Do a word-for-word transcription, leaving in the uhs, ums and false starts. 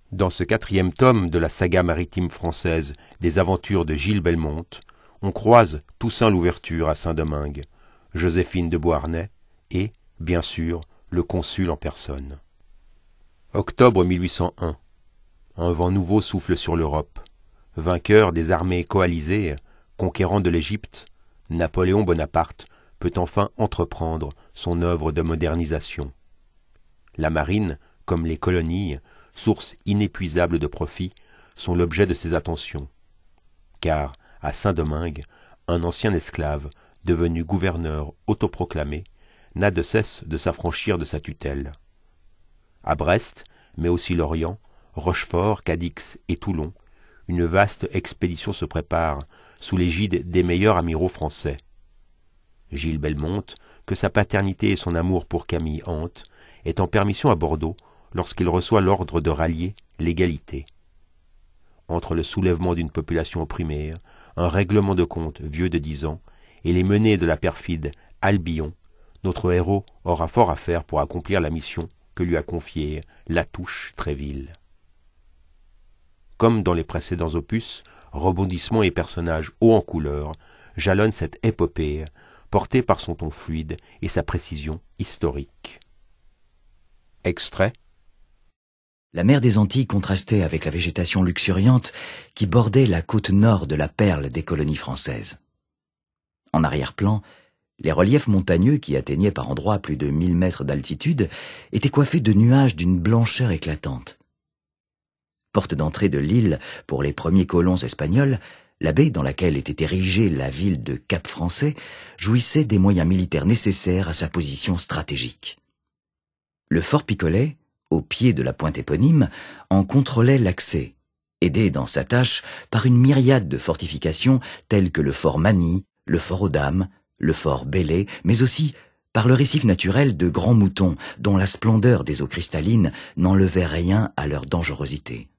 Dans ce quatrième tome de la saga maritime française des aventures de Gilles Belmonte, on croise Toussaint Louverture à Saint-Domingue, Joséphine de Beauharnais et, bien sûr, le consul en personne. Octobre mille huit cent un. Un vent nouveau souffle sur l'Europe. Vainqueur des armées coalisées, conquérant de l'Égypte, Napoléon Bonaparte peut enfin entreprendre son œuvre de modernisation. La marine, comme les colonies, source inépuisable de profit, sont l'objet de ses attentions. Car, à Saint-Domingue, un ancien esclave, devenu gouverneur autoproclamé, n'a de cesse de s'affranchir de sa tutelle. À Brest, mais aussi Lorient, Rochefort, Cadix et Toulon, une vaste expédition se prépare sous l'égide des meilleurs amiraux français. Gilles Belmonte, que sa paternité et son amour pour Camille hantent, est en permission à Bordeaux lorsqu'il reçoit l'ordre de rallier l'égalité. Entre le soulèvement d'une population opprimée, un règlement de compte vieux de dix ans, et les menées de la perfide Albion, notre héros aura fort à faire pour accomplir la mission que lui a confiée Latouche Tréville. Comme dans les précédents opus, rebondissements et personnages hauts en couleur jalonnent cette épopée, portée par son ton fluide et sa précision historique. Extrait. La mer des Antilles contrastait avec la végétation luxuriante qui bordait la côte nord de la perle des colonies françaises. En arrière-plan, les reliefs montagneux qui atteignaient par endroits plus de mille mètres d'altitude étaient coiffés de nuages d'une blancheur éclatante. Porte d'entrée de l'île pour les premiers colons espagnols, la baie dans laquelle était érigée la ville de Cap-Français jouissait des moyens militaires nécessaires à sa position stratégique. Le fort Picolet, au pied de la pointe éponyme, en contrôlait l'accès, aidé dans sa tâche par une myriade de fortifications telles que le fort Many, le fort aux Dames, le fort Bellay, mais aussi par le récif naturel de Grands Moutons, dont la splendeur des eaux cristallines n'enlevait rien à leur dangerosité.